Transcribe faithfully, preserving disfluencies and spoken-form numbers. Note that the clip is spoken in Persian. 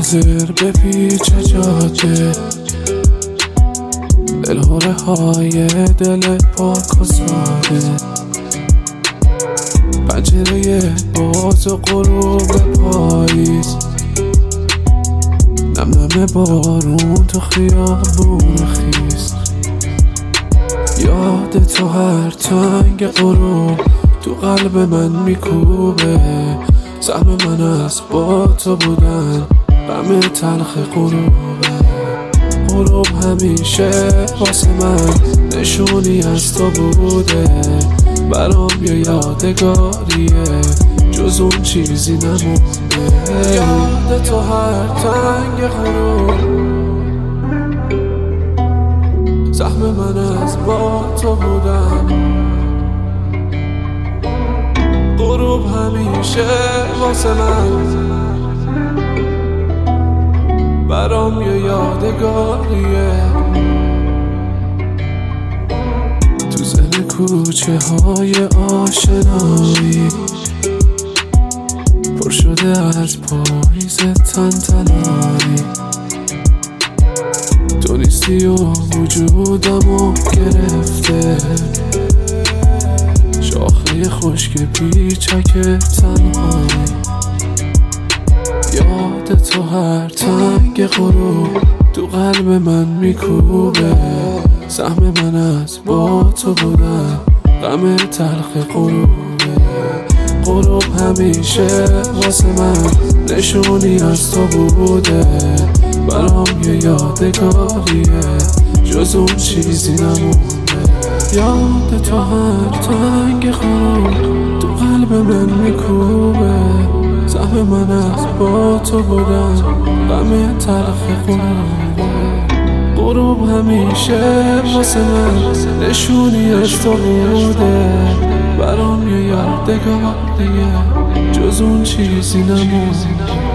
حاضر به پیچ جاده، دلهوره های دل پاک و ساده، پنجره باز و غروب پاییز، نم نم بارون تو خیابون خیز. یاد تو هر تنگ غروب تو قلب من میکوبه، سهم من از با تو بودن غم تلخ غروبه. غروب همیشه واسه من نشونی از تو بوده، برام یه یادگاریه جز اون چیزی نمونده. یاد تو هر تنگ غروب، سهم من از با تو بودن. غروب همیشه واسه من برام یه یادگاریه. تو زن کوچه های آشنایی پر شده از پاییز تنتنایی، تو نیستی و وجودمو گرفته، شاخه خشک پیچک تنهایی. یاد تو هر تنگ غروب تو قلب من میکوبه، سهم من از با تو بودن غم تلخ غروبه. غروب همیشه واسه من نشونی از تو بوده، برام یه یادگاریه جز اون چیزی نمونده. یاد تو هر تنگ غروب تو قلب من میکوبه، سهم من از با تو بودن غم تلخ غروبه. غروب همیشه واسه من نشونی از تو بوده، برام یه یادگاریه جز اون چیزی نمونده.